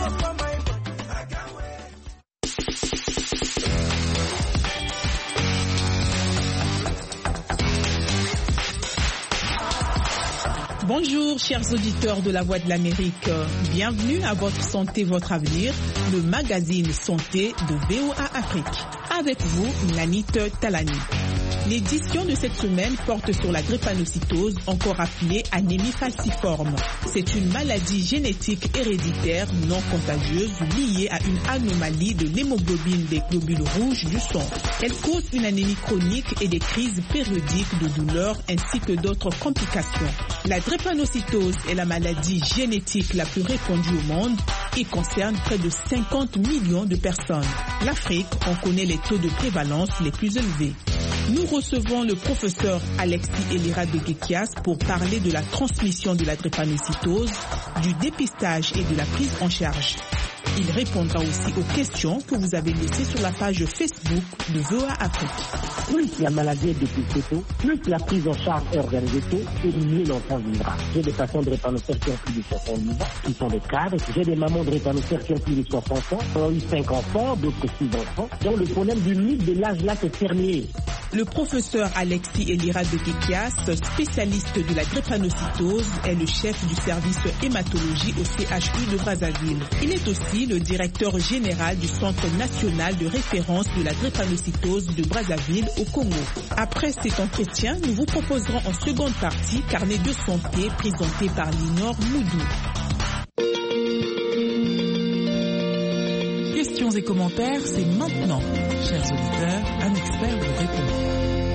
Bonjour chers auditeurs de la Voix de l'Amérique, bienvenue à Votre Santé, Votre Avenir, le magazine Santé de VOA Afrique. Avec vous, Nanit Talani. L'édition de cette semaine porte sur la drépanocytose, encore appelée anémie falciforme. C'est une maladie génétique héréditaire non contagieuse liée à une anomalie de l'hémoglobine des globules rouges du sang. Elle cause une anémie chronique et des crises périodiques de douleur ainsi que d'autres complications. La drépanocytose est la maladie génétique la plus répandue au monde et concerne près de 50 millions de personnes. L'Afrique en connaît les taux de prévalence les plus élevés. Nous recevons le professeur Alexis Elira de Gekias pour parler de la transmission de la drépanocytose, du dépistage et de la prise en charge. Il répondra aussi aux questions que vous avez laissées sur la page Facebook de VOA Afrique. Plus la maladie est dépistée tôt, plus la prise en charge est organisée tôt, et mieux l'enfant vivra. J'ai des patients de drépanocytaires qui ont plus de 60 ans, qui sont des cadres. J'ai des mamans de drépanocytaires qui ont plus de 60 ans, qui ont eu 5 enfants, d'autres 6 enfants. Donc le problème du mythe de l'âge là, c'est terminé. Le professeur Alexis Elira de Gekias, spécialiste de la drépanocytose, est le chef du service hématologie au CHU de Brazzaville. Il est aussi le directeur général du Centre national de référence de la drépanocytose de Brazzaville au Congo. Après cet entretien, nous vous proposerons en seconde partie Carnet de santé présenté par Linor Moudou. Questions et commentaires, c'est maintenant. Chers auditeurs, un expert vous répond.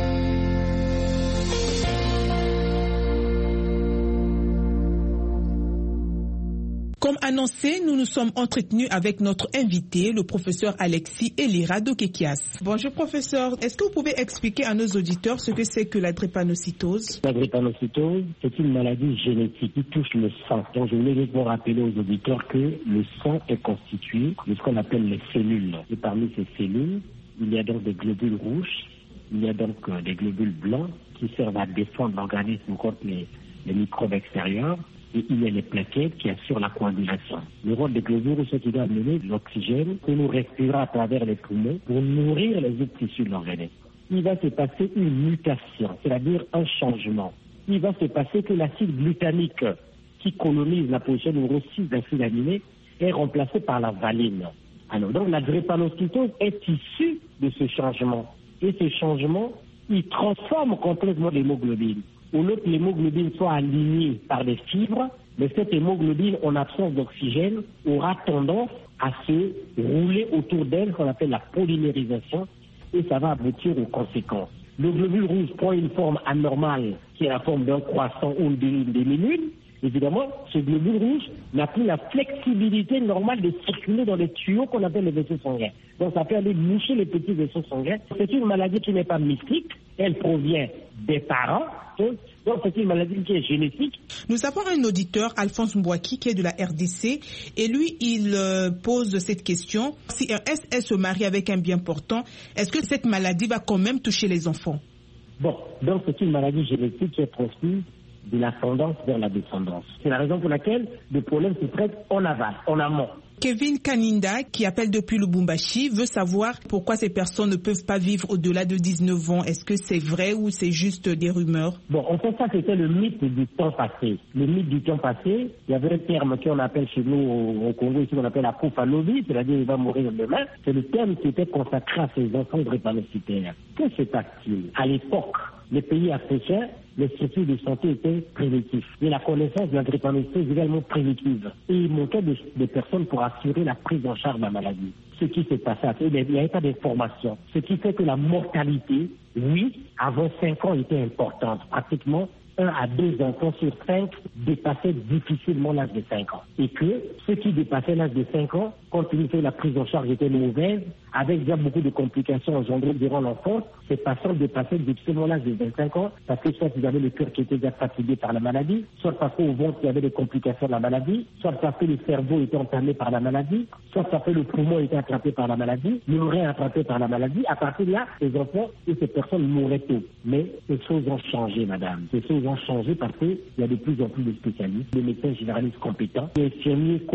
Comme annoncé, nous nous sommes entretenus avec notre invité, le professeur Alexis Elira de Gekias. Bonjour professeur, est-ce que vous pouvez expliquer à nos auditeurs ce que c'est que la drépanocytose? La drépanocytose, c'est une maladie génétique qui touche le sang. Donc je voulais juste rappeler aux auditeurs que le sang est constitué de ce qu'on appelle les cellules. Et parmi ces cellules, il y a donc des globules rouges, il y a donc des globules blancs qui servent à défendre l'organisme contre les microbes extérieurs. Et il y a les plaquettes qui assurent la coagulation. Le rôle des globules rouges, c'est qu'il doit amener l'oxygène que nous respirons à travers les poumons pour nourrir les autres tissus de l'organisme. Il va se passer une mutation, c'est-à-dire un changement. Il va se passer que l'acide glutamique qui colonise la position numéro 6 d'acide aminé est remplacé par la valine. Alors donc la drépanocytose est issue de ce changement. Et ce changement, il transforme complètement l'hémoglobine. Au lieu que l'hémoglobine soit alignée par des fibres, mais cette hémoglobine, en absence d'oxygène, aura tendance à se rouler autour d'elle, qu'on appelle la polymérisation, et ça va aboutir aux conséquences. Le globule rouge prend une forme anormale, qui est la forme d'un croissant ou d'une demi-lune. Évidemment, ce globule rouge n'a plus la flexibilité normale de circuler dans les tuyaux qu'on appelle les vaisseaux sanguins. Donc ça peut aller moucher les petits vaisseaux sanguins. C'est une maladie qui n'est pas mystique, elle provient des parents. Donc c'est une maladie qui est génétique. Nous avons un auditeur, Alphonse Mbouaki, qui est de la RDC, et lui, il pose cette question. Si un SS se marie avec un bien portant, est-ce que cette maladie va quand même toucher les enfants? Bon, donc c'est une maladie génétique qui est transmise de l'ascendance vers la descendance. C'est la raison pour laquelle le problème se traite en aval, en amont. Kevin Kaninda, qui appelle depuis Lubumbashi, veut savoir pourquoi ces personnes ne peuvent pas vivre au-delà de 19 ans. Est-ce que c'est vrai ou c'est juste des rumeurs? Bon, en fait, ça, c'était le mythe du temps passé. Le mythe du temps passé, il y avait un terme qu'on appelle chez nous au Congo, ici, qu'on appelle la koufalovi, c'est-à-dire il va mourir demain. C'est le terme qui était consacré à ces enfants drépanocytaires. Que se passe-t-il? À l'époque, les pays africains, les structures de santé étaient primitives. Et la connaissance de la drépanocytose est également primitive. Et il manquait des personnes pour assurer la prise en charge de la maladie. Ce qui s'est passé, il n'y avait pas d'information. Ce qui fait que la mortalité, oui, avant 5 ans, était importante. Pratiquement 1 à 2 enfants sur 5 dépassaient difficilement l'âge de 5 ans. Et que ceux qui dépassaient l'âge de 5 ans, compte tenu que la prise en charge était mauvaise, avec déjà beaucoup de complications engendrées durant l'enfance, ces patients dépassaient difficilement l'âge de 25 ans parce que soit ils avaient le cœur qui était déjà fatigué par la maladie, soit parce qu'au ventre il y avait des complications de la maladie, soit parce que le cerveau était entamé par la maladie, soit parce que le poumon était attrapé par la maladie, l'oreille attrapé par la maladie. À partir de là, les enfants et ces personnes mouraient tôt. Mais ces choses ont changé, madame. Ces choses ont changé parce qu'il y a de plus en plus de spécialistes, des médecins généralistes compétents, des infirmiers